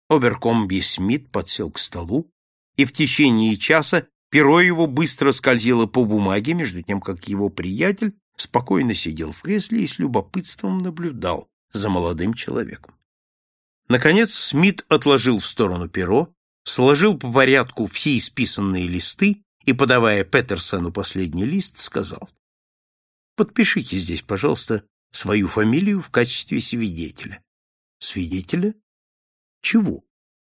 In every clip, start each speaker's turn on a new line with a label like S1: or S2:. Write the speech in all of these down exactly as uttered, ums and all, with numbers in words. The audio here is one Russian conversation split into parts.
S1: Оберкомби Смит подсел к столу, и в течение часа перо его быстро скользило по бумаге, между тем, как его приятель спокойно сидел в кресле и с любопытством наблюдал за молодым человеком. Наконец Смит отложил в сторону перо, сложил по порядку все исписанные листы и, подавая Петерсону последний лист, сказал: «Подпишите здесь, пожалуйста, свою фамилию в качестве свидетеля». «Свидетеля? Чего?»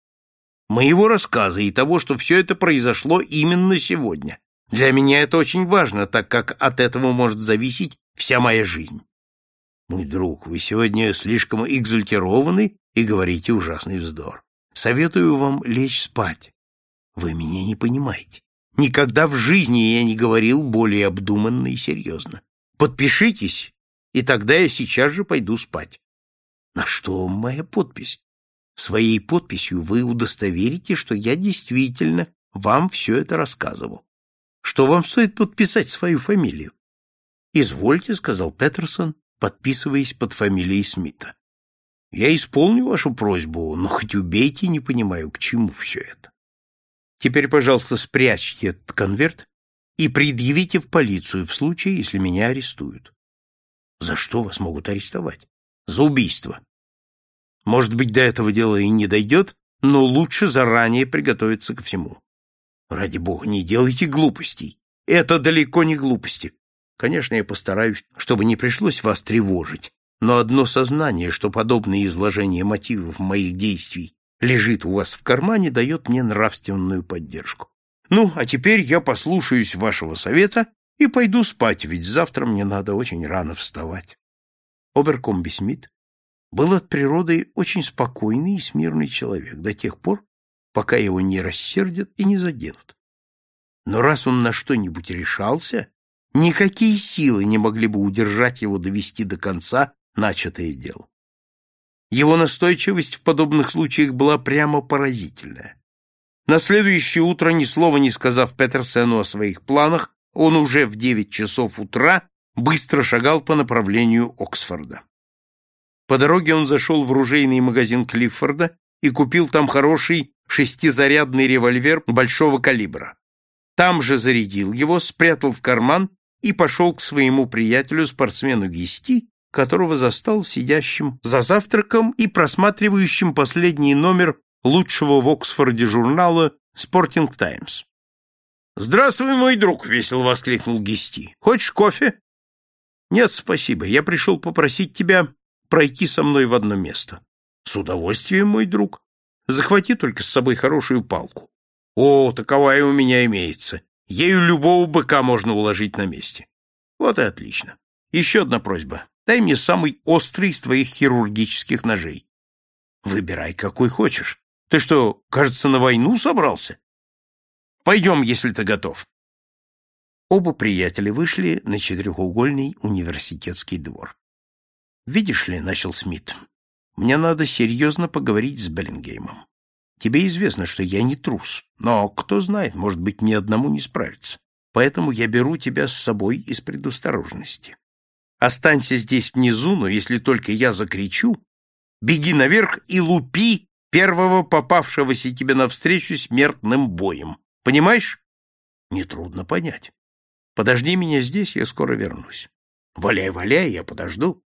S1: «Моего рассказа и того, что все это произошло именно сегодня. Для меня это очень важно, так как от этого может зависеть вся моя жизнь». «Мой друг, вы сегодня слишком экзальтированы и говорите ужасный вздор. Советую вам лечь спать. Вы меня не понимаете. Никогда в жизни я не говорил более обдуманно и серьезно. Подпишитесь, и тогда я сейчас же пойду спать». «На что моя подпись?» «Своей подписью вы удостоверите, что я действительно вам все это рассказывал. Что вам стоит подписать свою фамилию?» «Извольте», — сказал Петерсон, подписываясь под фамилией Смита. «Я исполню вашу просьбу, но хоть убейте, не понимаю, к чему все это. Теперь, пожалуйста, спрячьте этот конверт и предъявите в полицию в случае, если меня арестуют». «За что вас могут арестовать?» «За убийство. Может быть, до этого дела и не дойдет, но лучше заранее приготовиться ко всему». «Ради бога, не делайте глупостей. Это далеко не глупости. Конечно, я постараюсь, чтобы не пришлось вас тревожить, но одно сознание, что подобное изложение мотивов моих действий лежит у вас в кармане, дает мне нравственную поддержку. Ну, а теперь я послушаюсь вашего совета и пойду спать, ведь завтра мне надо очень рано вставать». Оберкомби Смит был от природы очень спокойный и смирный человек до тех пор, пока его не рассердят и не заденут. Но раз он на что-нибудь решался, никакие силы не могли бы удержать его довести до конца начатое дело. Его настойчивость в подобных случаях была прямо поразительная. На следующее утро, ни слова не сказав Петерсену о своих планах, он уже в девять часов утра быстро шагал по направлению Оксфорда. По дороге он зашел в ружейный магазин Клиффорда и купил там хороший шестизарядный револьвер большого калибра. Там же зарядил его, спрятал в карман и пошел к своему приятелю-спортсмену Гести, которого застал сидящим за завтраком и просматривающим последний номер лучшего в Оксфорде журнала «Спортинг Таймс». «Здравствуй, мой друг!» — весело воскликнул Гести. «Хочешь кофе?» «Нет, спасибо. Я пришел попросить тебя пройти со мной в одно место». «С удовольствием, мой друг. Захвати только с собой хорошую палку». «О, таковая у меня имеется. Ею любого быка можно уложить на месте». «Вот и отлично. Еще одна просьба. Дай мне самый острый из твоих хирургических ножей». «Выбирай, какой хочешь. Ты что, кажется, на войну собрался?» «Пойдем, если ты готов». Оба приятеля вышли на четырехугольный университетский двор. «Видишь ли, — начал Смит, — мне надо серьезно поговорить с Беллингеймом. Тебе известно, что я не трус, но, кто знает, может быть, ни одному не справиться. Поэтому я беру тебя с собой из предосторожности. Останься здесь внизу, но если только я закричу, беги наверх и лупи первого попавшегося тебе навстречу смертным боем. Понимаешь?» «Нетрудно понять. Подожди меня здесь, я скоро вернусь». «Валяй, валяй, я подожду».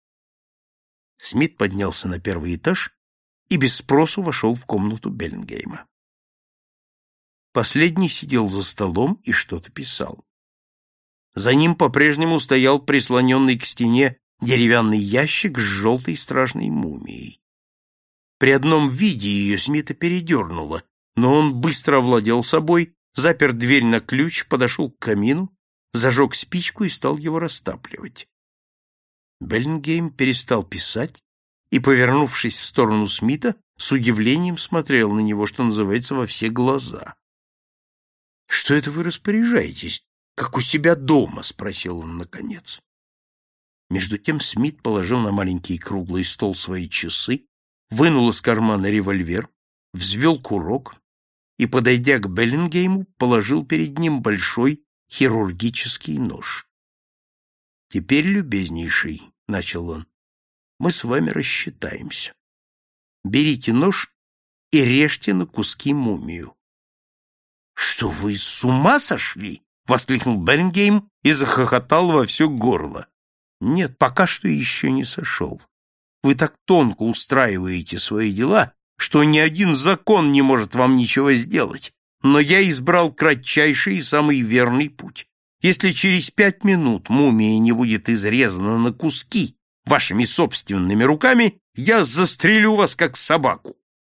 S1: Смит поднялся на первый этаж и без спросу вошел в комнату Беллингейма. Последний сидел за столом и что-то писал. За ним по-прежнему стоял прислоненный к стене деревянный ящик с желтой стражной мумией. При одном виде ее Смита передернуло, но он быстро овладел собой, запер дверь на ключ, подошел к камину, зажег спичку и стал его растапливать. Беллингейм перестал писать и, повернувшись в сторону Смита, с удивлением смотрел на него, что называется, во все глаза. — Что это вы распоряжаетесь, как у себя дома? — спросил он наконец. Между тем Смит положил на маленький круглый стол свои часы, вынул из кармана револьвер, взвел курок и, подойдя к Беллингейму, положил перед ним большой хирургический нож. — Теперь, любезнейший, — начал он, — мы с вами рассчитаемся. Берите нож и режьте на куски мумию. — Что, вы с ума сошли? — воскликнул Беллингейм и захохотал во все горло. — Нет, пока что еще не сошел. Вы так тонко устраиваете свои дела, что ни один закон не может вам ничего сделать. Но я избрал кратчайший и самый верный путь. Если через пять минут мумия не будет изрезана на куски вашими собственными руками, я застрелю вас, как собаку.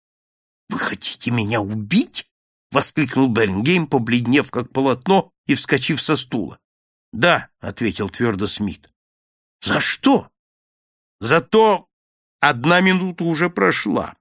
S1: — Вы хотите меня убить? — воскликнул Беллингейм, побледнев, как полотно, и вскочив со стула. — Да, — ответил твердо Смит. — За что? — За то... Одна минута уже прошла.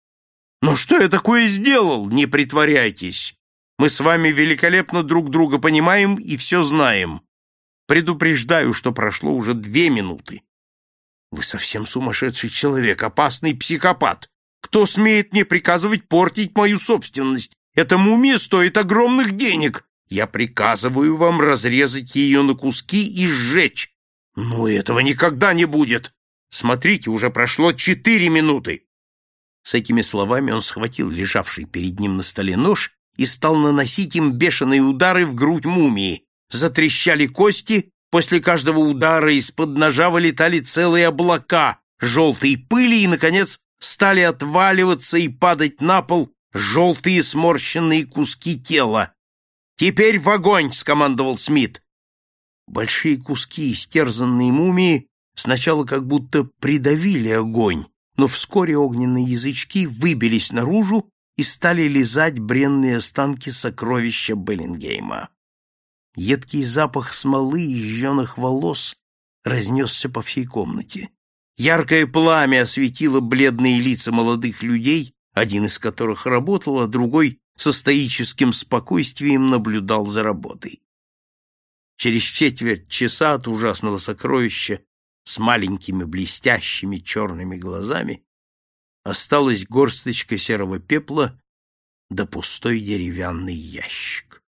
S1: — Но что я такое сделал? Не притворяйтесь. Мы с вами великолепно друг друга понимаем и все знаем. Предупреждаю, что прошло уже две минуты. Вы совсем сумасшедший человек, опасный психопат. Кто смеет мне приказывать портить мою собственность? Эта мумия стоит огромных денег. Я приказываю вам разрезать ее на куски и сжечь. Но этого никогда не будет. Смотрите, уже прошло четыре минуты. С этими словами он схватил лежавший перед ним на столе нож и стал наносить им бешеные удары в грудь мумии. Затрещали кости, после каждого удара из-под ножа вылетали целые облака желтой пыли и, наконец, стали отваливаться и падать на пол желтые сморщенные куски тела. «Теперь в огонь!» — скомандовал Смит. Большие куски истерзанной мумии сначала как будто придавили огонь, но вскоре огненные язычки выбились наружу и стали лизать бренные останки сокровища Беллингейма. Едкий запах смолы и жженых волос разнесся по всей комнате. Яркое пламя осветило бледные лица молодых людей, один из которых работал, а другой со стоическим спокойствием наблюдал за работой. Через четверть часа от ужасного сокровища с маленькими блестящими черными глазами осталась горсточка серого пепла да пустой деревянный ящик.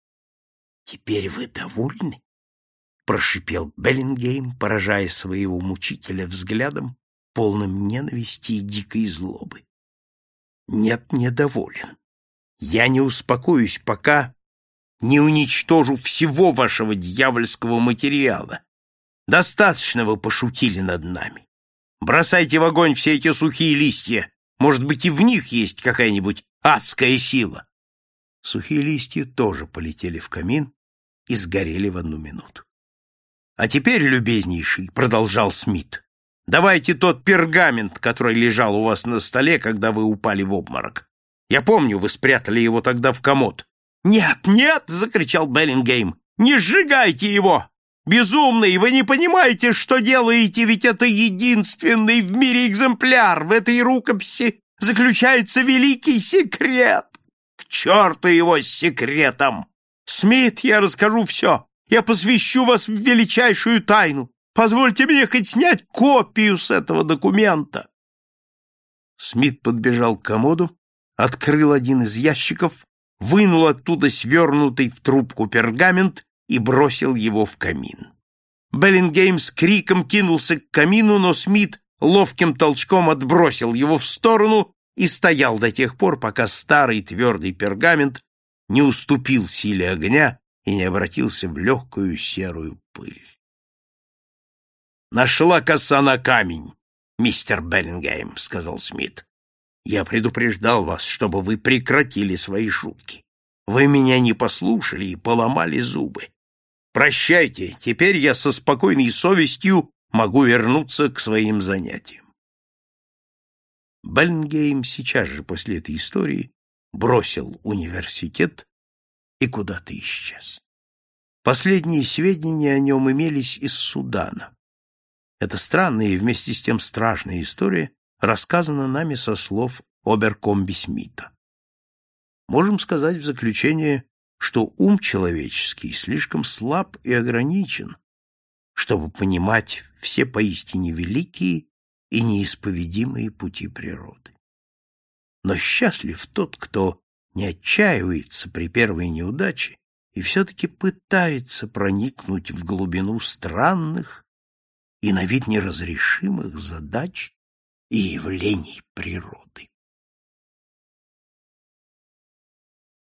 S1: — Теперь вы довольны? — прошипел Беллингейм, поражая своего мучителя взглядом, полным ненависти и дикой злобы. — Нет, недоволен. Я не успокоюсь, пока не уничтожу всего вашего дьявольского материала. Достаточно вы пошутили над нами. Бросайте в огонь все эти сухие листья. Может быть, и в них есть какая-нибудь адская сила. Сухие листья тоже полетели в камин и сгорели в одну минуту. — А теперь, любезнейший, — продолжал Смит, — давайте тот пергамент, который лежал у вас на столе, когда вы упали в обморок. Я помню, вы спрятали его тогда в комод. — Нет, нет! — закричал Беллингейм. — Не сжигайте его! Безумный, вы не понимаете, что делаете, ведь это единственный в мире экземпляр. В этой рукописи заключается великий секрет. К черту его с секретом! Смит, я расскажу все. Я посвящу вас в величайшую тайну. Позвольте мне хоть снять копию с этого документа. Смит подбежал к комоду, открыл один из ящиков, вынул оттуда свернутый в трубку пергамент и бросил его в камин. Беллингейм с криком кинулся к камину, но Смит ловким толчком отбросил его в сторону и стоял до тех пор, пока старый твердый пергамент не уступил силе огня и не обратился в легкую серую пыль. «Нашла коса на камень, мистер Беллингейм», — сказал Смит. «Я предупреждал вас, чтобы вы прекратили свои шутки. Вы меня не послушали и поломали зубы. Прощайте, теперь я со спокойной совестью могу вернуться к своим занятиям». Беллингейм сейчас же после этой истории бросил университет и куда-то исчез. Последние сведения о нем имелись из Судана. Эта странная и вместе с тем страшная история рассказана нами со слов оберкомби Смита. Можем сказать в заключение, что ум человеческий слишком слаб и ограничен, чтобы понимать все поистине великие и неисповедимые пути природы. Но счастлив тот, кто не отчаивается при первой неудаче и все-таки пытается проникнуть в глубину странных и на вид неразрешимых задач и явлений природы.